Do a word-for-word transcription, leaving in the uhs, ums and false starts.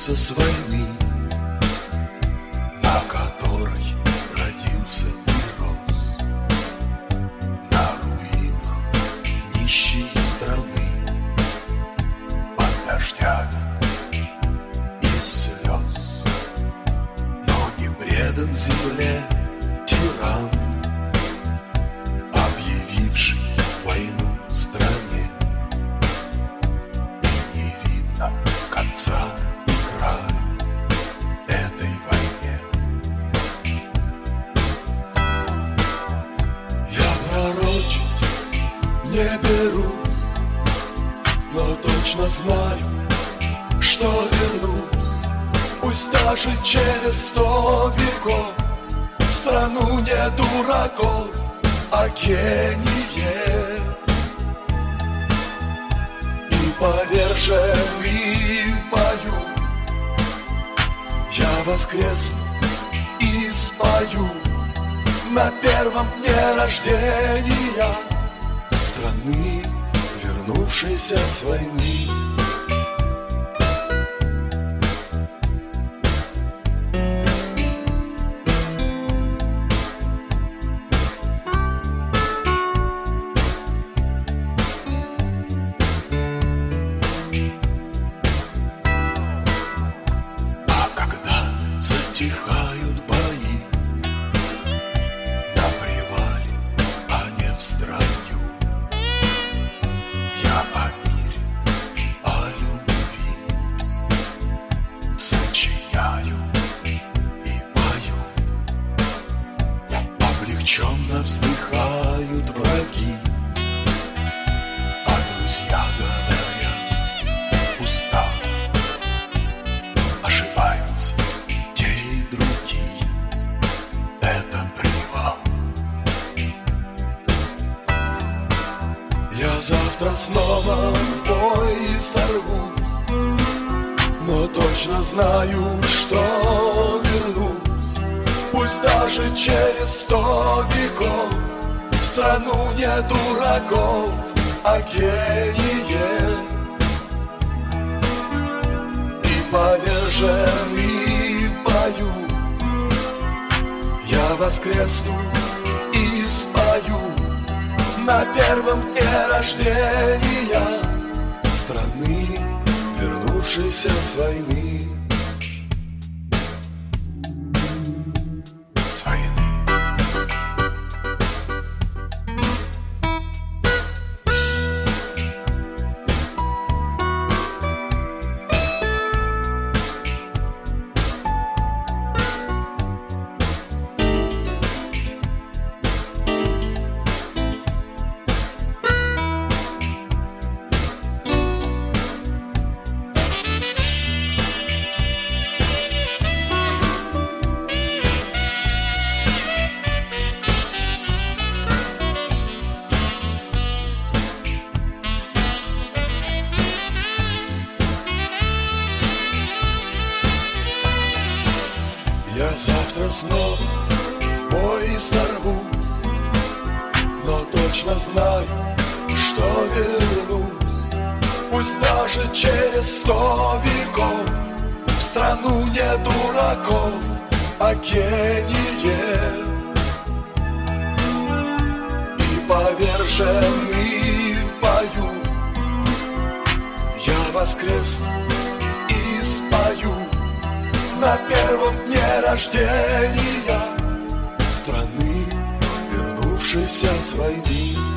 вернуться с войны, на которой родился и рос, на руинах нищей страны, под дождями и слез. Но не предан земле тиран, объявивший войну стране, и не видно конца и края этой войне. Я пророчить не берусь, но точно знаю, что вернусь, пусть даже через сто веков, в страну не дураков, а гениев. И поверженный в бою я воскресну и спою на первом дне рождения страны, вернувшейся с войны. Затихают бои на привале, а не в строю. Я о мире и о любви сочиняю и пою. Облегченно вздыхают враги, а друзья говорят устал. Ошибаются завтра снова в бой сорвусь, но точно знаю, что вернусь, пусть даже через сто веков, в страну не дураков, а гениев. И поверженный в бою я воскресну и спою на первом дне рождения страны, вернувшейся с войны. С войны. Я завтра снова в бой сорвусь, но точно знаю, что вернусь, пусть даже через сто веков, в страну не дураков, а гениев. И поверженный в бою я воскресну и спою на первом дне рождения страны, вернувшейся с войны.